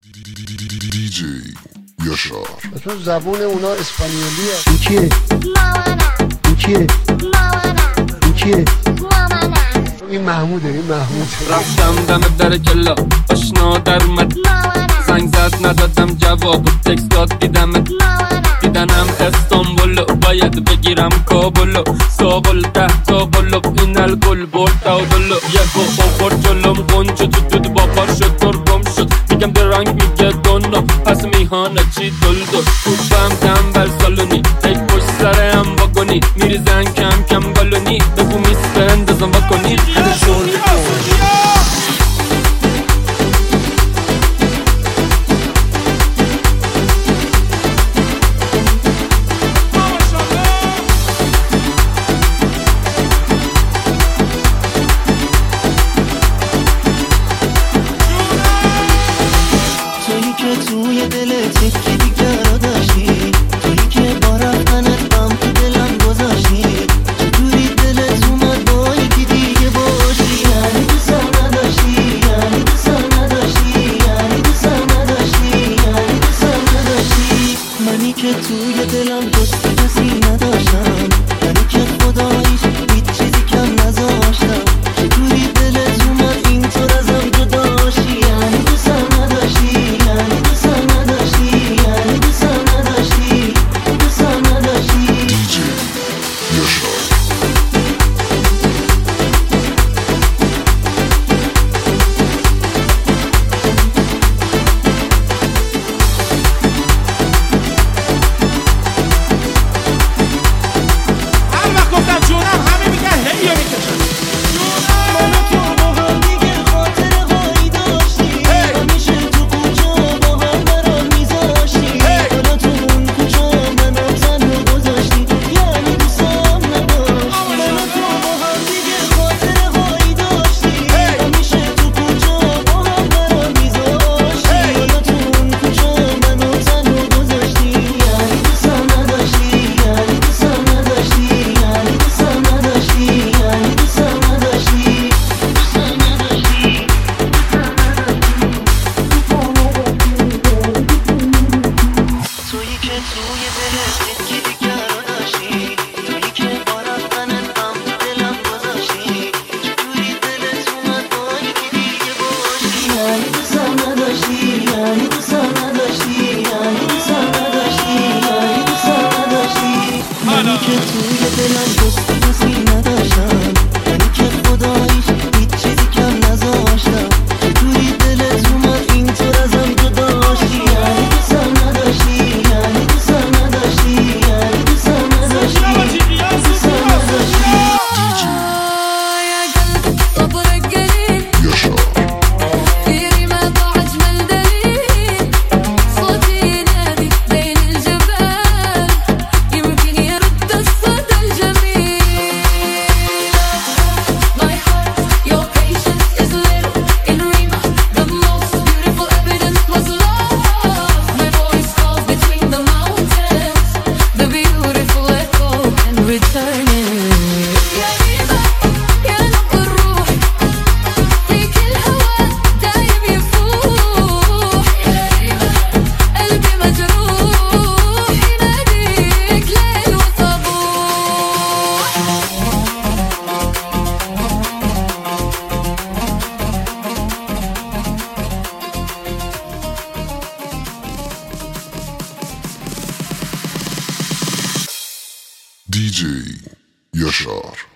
DJ یاشار. تو زبون اونا اسپانیولیه. این کیه؟ مامانم. این کیه؟ مامانم. این کیه؟ مامانم. این محموده. این محمود. رفتم دم در کلا آشنا در اومد، مامانم. زنگ زد ندادم جواب و تکست داد دیدمت، مامانم. دیدنم استانبول باید بگیرم کابل ساقل 10 تا قلب این الگل برد داودل یه آخر جلوم قنچ تو دود با پار شد ترگم شد میگم درنگ میگه دونو پس میهانه چی دلدو توبم تنبل سالونی ای پشت سرم واگونی میریزن کم کم گالونی بگو میسته اندازم واکنی توی دلت یکی دیگر رو داشتی، تویی که با رفتنت غم تو دلم گذاشتی، چجوری دلت اومد با یکی دیگه باشی؟ یعنی دوستم نداشتی، یعنی دوستم نداشتی، یعنی دوستم نداشتی، یعنی دوستم نداشتی. منی که توی دلم دوست کسی نداشتم، یعنی که خداییش هیچ چیزی کم نذاشتم، چجوری دلت اومد اینطور ازم جداشی؟ یعنی دوستم نداشتی، یعنی DJ یاشار. هر وقت گفتم جونم همه میگن هیو میکشن. منو تو با هم دیگه خاطر هایی داشتی، همیشه تو کوچه با هم برام میذاشتی، حالا تو اون کوچه منو تنها گذاشتی، یعنی دوستم نداشتی. منو تو با هم دیگه خاطر هایی داشتی، همیشه تو کوچه با هم برام میذاشتی، حالا تو اون کوچه منو تنها گذاشتی، یعنی دوستم نداشتی، یعنی دوستم نداشتی، یعنی دوستم نداشتی، یعنی دوستم نداشتی. تویی که توی دلت یکی دیگر رو داشتی، تویی که با رفتنت غم تو دلم گذاشتی، چجوری دلت اومد با یکی دیگه باشی؟ یعنی دوستم نداشتی، یعنی دوستم نداشتی، یعنی دوستم نداشتی، یعنی دوستم نداشتی. منی که توی دلم دوست کسی نداشتم، یعنی که خداییش هیچ چیزی کم نذاشتم، چجوری دلت اومد اینطور ازم جداشی؟ یعنی دوستم نداشتی، یعنی دوستم نداشتی، یعنی دوستم نداشتی، دوستم نداشتی. DJ یاشار. DJ یاشار.